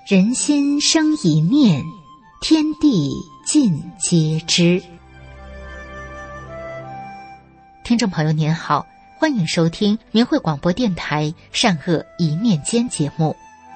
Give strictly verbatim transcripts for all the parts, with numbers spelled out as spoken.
人心生一念，天地尽皆知。听众朋友您好，欢迎收听明慧广播电台善恶一念间节目。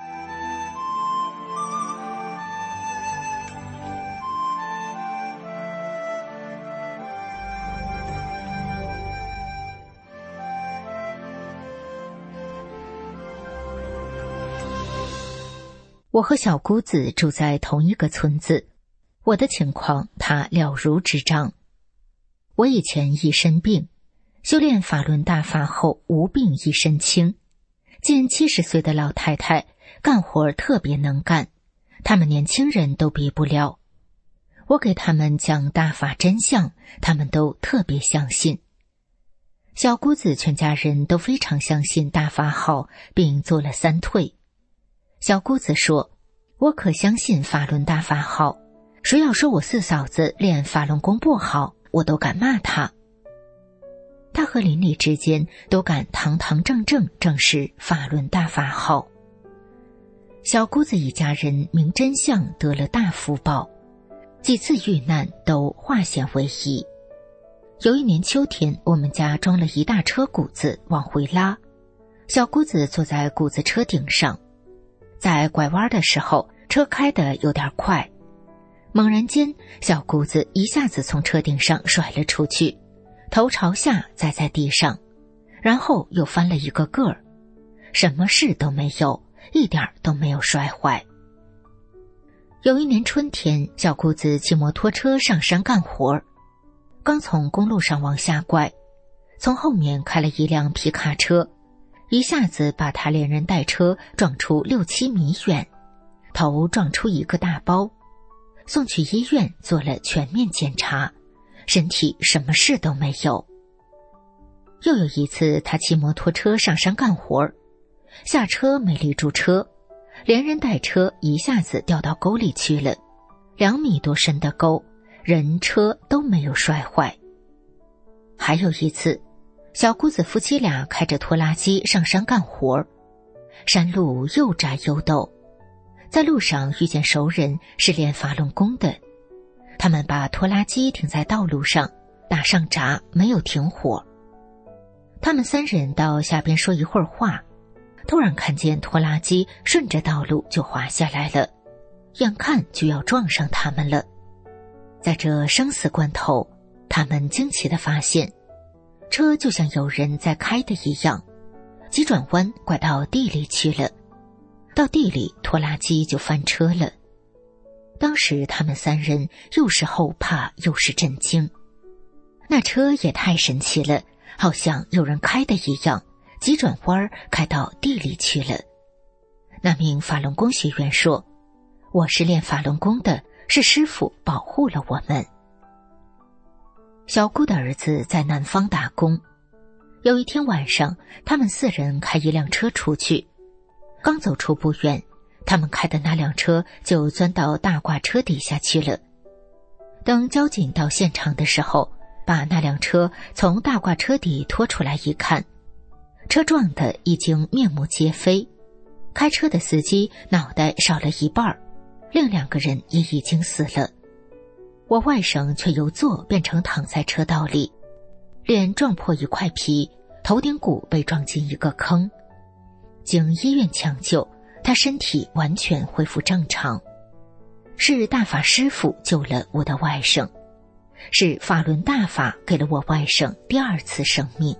我和小姑子住在同一个村子，我的情况她了如指掌。我以前一身病，修炼法轮大法后无病一身轻。近七十岁的老太太干活特别能干，他们年轻人都比不了。我给他们讲大法真相，他们都特别相信。小姑子全家人都非常相信大法好，并做了三退。小姑子说，我可相信法轮大法好，谁要说我四嫂子练法轮功不好，我都敢骂她。她和邻里之间都敢堂堂正正证实法轮大法好。小姑子一家人明真相，得了大福报，几次遇难都化险为夷。有一年秋天，我们家装了一大车谷子往回拉，小姑子坐在谷子车顶上，在拐弯的时候，车开得有点快，猛然间，小姑子一下子从车顶上甩了出去，头朝下栽在地上，然后又翻了一个个儿，什么事都没有，一点都没有摔坏。有一年春天，小姑子骑摩托车上山干活，刚从公路上往下拐，从后面开了一辆皮卡车，一下子把他连人带车撞出六七米远，头撞出一个大包，送去医院做了全面检查，身体什么事都没有。又有一次，他骑摩托车上山干活，下车没立住车，连人带车一下子掉到沟里去了，两米多深的沟，人车都没有摔坏。还有一次，小姑子夫妻俩开着拖拉机上山干活，山路又窄又陡，在路上遇见熟人是练法轮功的，他们把拖拉机停在道路上，打上闸，没有停火。他们三人到下边说一会儿话，突然看见拖拉机顺着道路就滑下来了，眼看就要撞上他们了。在这生死关头，他们惊奇地发现，车就像有人在开的一样，急转弯拐到地里去了，到地里拖拉机就翻车了。当时他们三人又是后怕又是震惊，那车也太神奇了，好像有人开的一样，急转弯开到地里去了。那名法轮功学员说，我是练法轮功的，是师父保护了我们。小姑的儿子在南方打工，有一天晚上，他们四人开一辆车出去，刚走出不远，他们开的那辆车就钻到大挂车底下去了。等交警到现场的时候，把那辆车从大挂车底拖出来一看，车撞得已经面目皆非，开车的司机脑袋少了一半，另两个人也已经死了。我外甥却由坐变成躺在车道里，脸撞破一块皮，头顶骨被撞进一个坑。经医院抢救，他身体完全恢复正常。是大法师父救了我的外甥，是法轮大法给了我外甥第二次生命。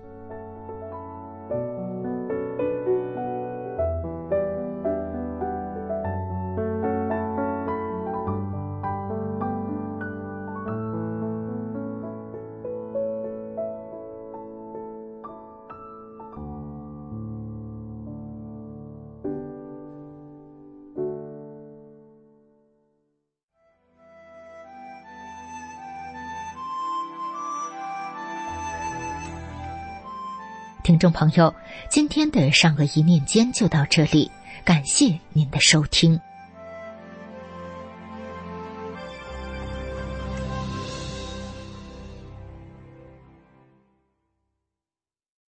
听众朋友，今天的善恶一念间就到这里，感谢您的收听。